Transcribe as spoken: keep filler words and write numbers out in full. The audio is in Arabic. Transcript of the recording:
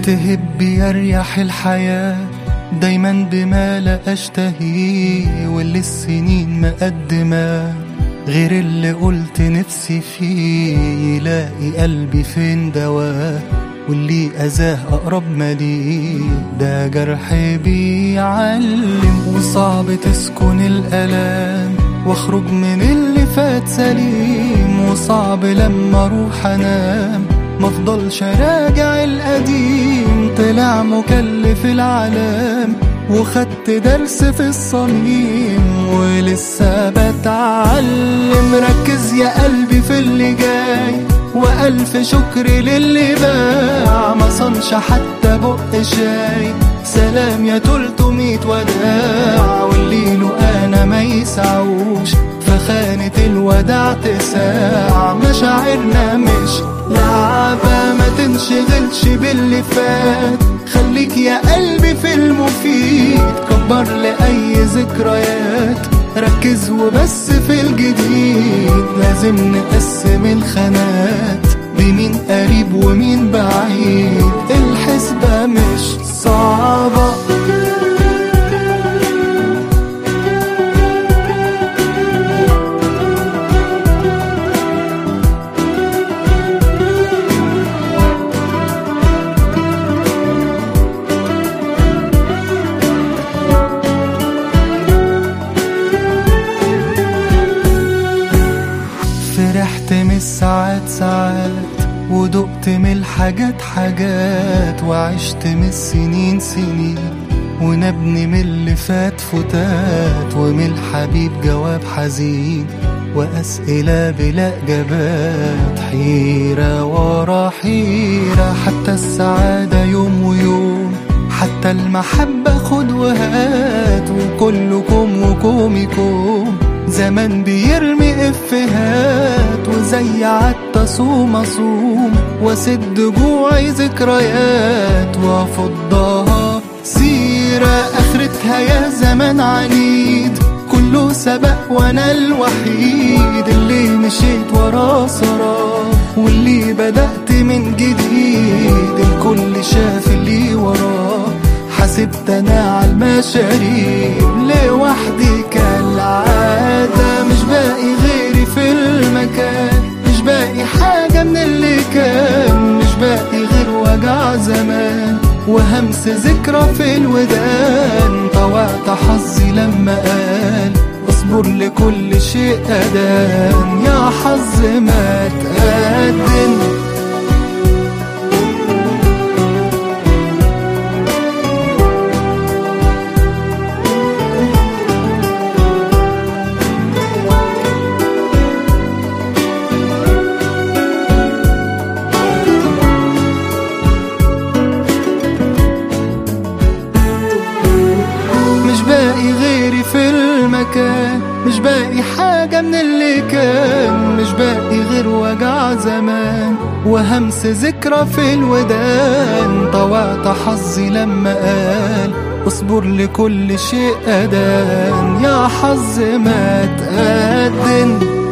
تهب يريح الحياة دايما بما لا أشتهيه، واللي السنين مقدمة غير اللي قلت نفسي فيه. يلاقي قلبي فين دواه واللي أذاه أقرب مليه. ده جرح بيعلم وصعب تسكن الألام، واخرج من اللي فات سليم. وصعب لما اروح انام مفضلش راجع القديم. طلع مكلف العالم وخدت درس في الصميم، ولسه بتعلم. ركز يا قلبي في اللي جاي، وألف شكر للي باع ما صنش حتى بق شاي. سلام يا تلتمية وداع، واللي له أنا ما يسعوش فخانة الوداع تساع. مشاعرنا مش لعبة ما تنشغلش باللي فات. خليك يا قلبي في المفيد، كبر لأي ذكريات. ركز وبس في الجديد، لازم نقسم الخانات بمين قريب ومين بعيد. الحسبة مش صعبة، فرحت من الساعات ساعات، ودقت من الحاجات حاجات. وعشت من السنين سنين، ونبني من اللي فات فتات. ومن الحبيب جواب حزين، وأسئلة بلا إجابات. حيرة ورا حيرة، حتى السعادة يوم ويوم. حتى المحبة خد وهات، وكلكم وكومكم. زمان بيرمي افهات، وزي عدت صوم اصوم. واسد جوعي ذكريات، وافضها سيرة. اخرتها يا زمان عنيد، كله سبق وانا الوحيد. اللي مشيت وراه سراه، واللي بدأت من جديد. الكل شاف اللي وراه، حسبت انا على المشاريب. لوحدي كالعادة، مش باقي غيري في المكان. مش باقي حاجة من اللي كان، مش باقي غير وجع زمان. وهمس ذكرى في الودان، طوعت حظي لما قال اصبر لكل شيء أدان. يا حظ ما تقدم، مش باقي حاجة من اللي كان. مش باقي غير وجع زمان، وهمس ذكرى في الودان. طوعت حظي لما قال اصبر لكل شيء أدان. يا حظ ما تقدم.